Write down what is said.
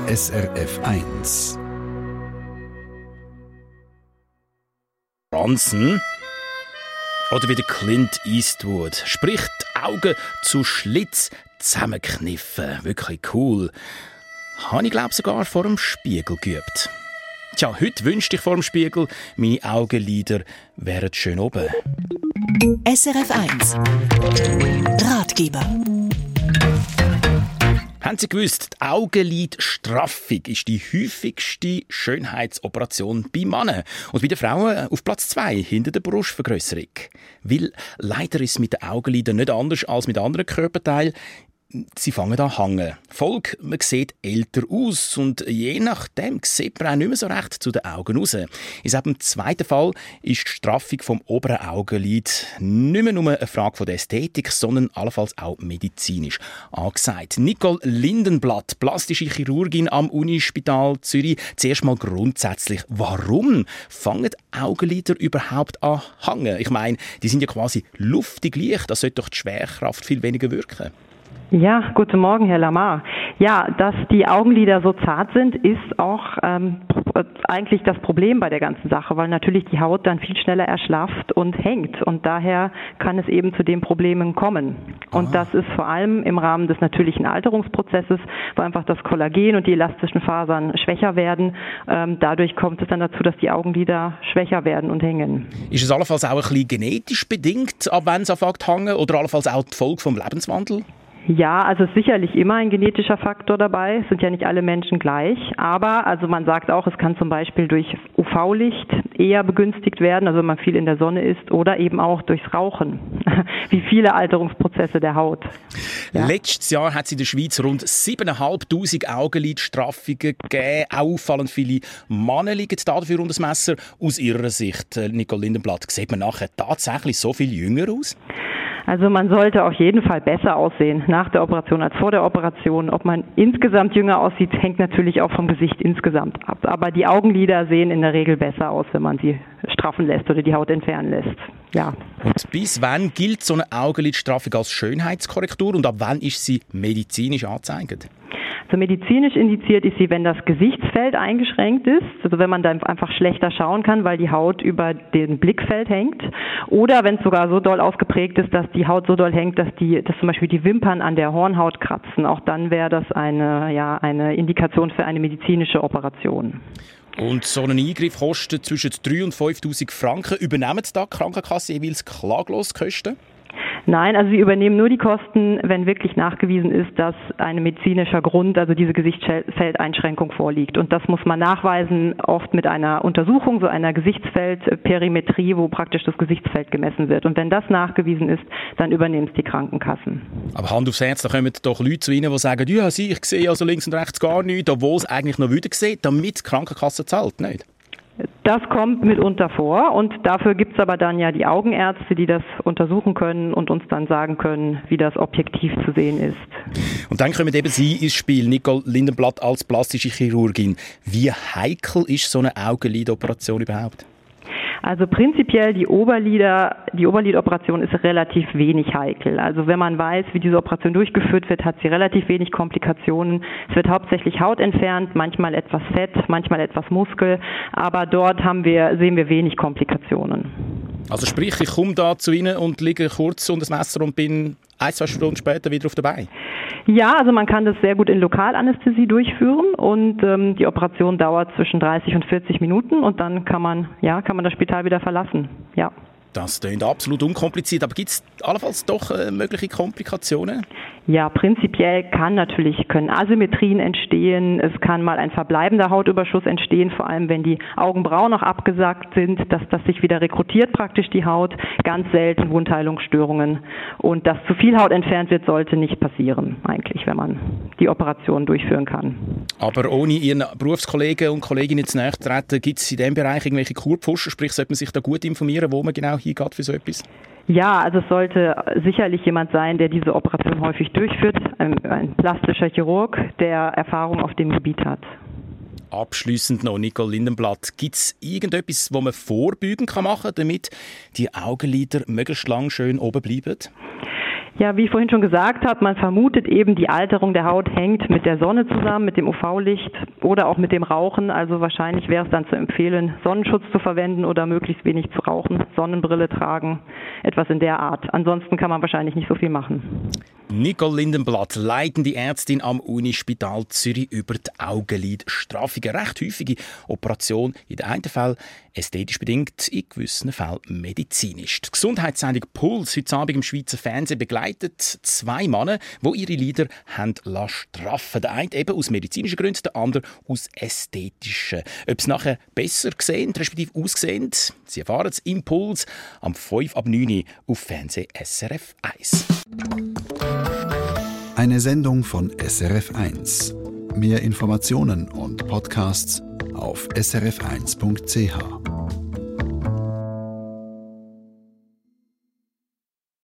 SRF 1. Bronson oder wie der Clint Eastwood. Sprich, die Augen zu Schlitz zusammenkniffen. Wirklich cool. Habe ich, glaube sogar vor dem Spiegel geübt. Tja, heute wünschte ich vor dem Spiegel, meine Augenlider wären schön oben. SRF 1 Ratgeber. Haben Sie gewusst, die Augenlidstraffung ist die häufigste Schönheitsoperation bei Männern und bei den Frauen auf Platz 2 hinter der Brustvergrösserung. Weil leider ist es mit den Augenlidern nicht anders als mit anderen Körperteilen. Sie fangen an zu hängen. Folge, man sieht älter aus und je nachdem sieht man auch nicht mehr so recht zu den Augen raus. In diesem zweiten Fall ist die Straffung vom oberen Augenlid nicht mehr nur eine Frage von der Ästhetik, sondern allenfalls auch medizinisch angesagt. Nicole Lindenblatt, plastische Chirurgin am Unispital Zürich. Zuerst mal grundsätzlich, warum fangen Augenlider überhaupt an zu hängen? Ich meine, die sind ja quasi luftig leicht, da sollte doch die Schwerkraft viel weniger wirken. Ja, guten Morgen, Herr Lamar. Ja, dass die Augenlider so zart sind, ist auch eigentlich das Problem bei der ganzen Sache, weil natürlich die Haut dann viel schneller erschlafft und hängt und daher kann es eben zu den Problemen kommen. Und das ist vor allem im Rahmen des natürlichen Alterungsprozesses, wo einfach das Kollagen und die elastischen Fasern schwächer werden. Dadurch kommt es dann dazu, dass die Augenlider schwächer werden und hängen. Ist es allenfalls auch ein bisschen genetisch bedingt, ab wann es anfängt zu hängen, oder allenfalls auch die Folge vom Lebenswandel? Ja, also es ist sicherlich immer ein genetischer Faktor dabei. Es sind ja nicht alle Menschen gleich. Aber also man sagt auch, es kann zum Beispiel durch UV-Licht eher begünstigt werden, also wenn man viel in der Sonne ist, oder eben auch durchs Rauchen, wie viele Alterungsprozesse der Haut. Ja. Letztes Jahr hat es in der Schweiz rund 7'500 Augenlidstraffungen gegeben. Auffallend viele Männer liegen dafür unter das Messer. Aus Ihrer Sicht, Nicole Lindenblatt, sieht man nachher tatsächlich so viel jünger aus? Also man sollte auf jeden Fall besser aussehen nach der Operation als vor der Operation. Ob man insgesamt jünger aussieht, hängt natürlich auch vom Gesicht insgesamt ab. Aber die Augenlider sehen in der Regel besser aus, wenn man sie straffen lässt oder die Haut entfernen lässt. Ja. Und bis wann gilt so eine Augenlidstraffung als Schönheitskorrektur und ab wann ist sie medizinisch angezeigt? Also medizinisch indiziert ist sie, wenn das Gesichtsfeld eingeschränkt ist, also wenn man dann einfach schlechter schauen kann, weil die Haut über den Blickfeld hängt, oder wenn es sogar so doll ausgeprägt ist, dass die Haut so doll hängt, dass zum Beispiel die Wimpern an der Hornhaut kratzen. Auch dann wäre das eine Indikation für eine medizinische Operation. Und so ein Eingriff kostet zwischen 3.000 und 5.000 Franken. Übernehmen da die Krankenkasse jeweils klaglos Kosten? Nein, also sie übernehmen nur die Kosten, wenn wirklich nachgewiesen ist, dass ein medizinischer Grund, also diese Gesichtsfeldeinschränkung vorliegt. Und das muss man nachweisen, oft mit einer Untersuchung, so einer Gesichtsfeldperimetrie, wo praktisch das Gesichtsfeld gemessen wird. Und wenn das nachgewiesen ist, dann übernehmen es die Krankenkassen. Aber Hand aufs Herz, da kommen doch Leute zu Ihnen, die sagen, ja, ich sehe also links und rechts gar nichts, obwohl es eigentlich noch wieder sieht, damit die Krankenkasse zahlt, nicht? Das kommt mitunter vor und dafür gibt es aber dann ja die Augenärzte, die das untersuchen können und uns dann sagen können, wie das objektiv zu sehen ist. Und dann kommen eben Sie ins Spiel, Nicole Lindenblatt als plastische Chirurgin. Wie heikel ist so eine Augenlidoperation überhaupt? Also prinzipiell die Oberlidoperation ist relativ wenig heikel. Also wenn man weiß, wie diese Operation durchgeführt wird, hat sie relativ wenig Komplikationen. Es wird hauptsächlich Haut entfernt, manchmal etwas Fett, manchmal etwas Muskel, aber dort sehen wir wenig Komplikationen. Also sprich, ich komme da zu Ihnen und liege kurz unter das Messer und bin 1-2 Stunden später wieder auf der Beine? Ja, also man kann das sehr gut in Lokalanästhesie durchführen und die Operation dauert zwischen 30 und 40 Minuten und dann kann man das Spital wieder verlassen. Ja. Das klingt absolut unkompliziert, aber gibt es allenfalls doch mögliche Komplikationen? Ja, prinzipiell können Asymmetrien entstehen, es kann mal ein verbleibender Hautüberschuss entstehen, vor allem wenn die Augenbrauen noch abgesackt sind, dass das sich wieder rekrutiert praktisch die Haut, ganz selten Wundheilungsstörungen und dass zu viel Haut entfernt wird, sollte nicht passieren eigentlich, wenn man die Operation durchführen kann. Aber ohne Ihren Berufskollegen und Kolleginnen zu nahe zu treten, gibt es in diesem Bereich irgendwelche Kurpfuscher, sprich sollte man sich da gut informieren, wo man genau hingeht für so etwas? Ja, also es sollte sicherlich jemand sein, der diese Operation häufig durchführt, ein plastischer Chirurg, der Erfahrung auf dem Gebiet hat. Abschliessend noch, Nicole Lindenblatt, gibt es irgendetwas, was man vorbeugen kann machen, damit die Augenlider möglichst lang schön oben bleiben? Ja, wie ich vorhin schon gesagt habe, man vermutet eben, die Alterung der Haut hängt mit der Sonne zusammen, mit dem UV-Licht oder auch mit dem Rauchen. Also wahrscheinlich wäre es dann zu empfehlen, Sonnenschutz zu verwenden oder möglichst wenig zu rauchen, Sonnenbrille tragen, etwas in der Art. Ansonsten kann man wahrscheinlich nicht so viel machen. Nicole Lindenblatt, leitende Ärztin am Unispital Zürich über die Augenlidstraffung. Eine recht häufige Operation, in den einen Fällen ästhetisch bedingt, in gewissen Fällen medizinisch. Die Gesundheitssendung Puls heute Abend im Schweizer Fernsehen begleitet 2 Männer, die ihre Lider haben straffen. Der eine eben aus medizinischen Gründen, der andere aus ästhetischen. Ob es nachher besser gesehen, respektive aussehen, Sie erfahren es im Puls am 5 ab 9 Uhr auf Fernsehen SRF 1. Eine Sendung von SRF 1. Mehr Informationen und Podcasts auf srf1.ch.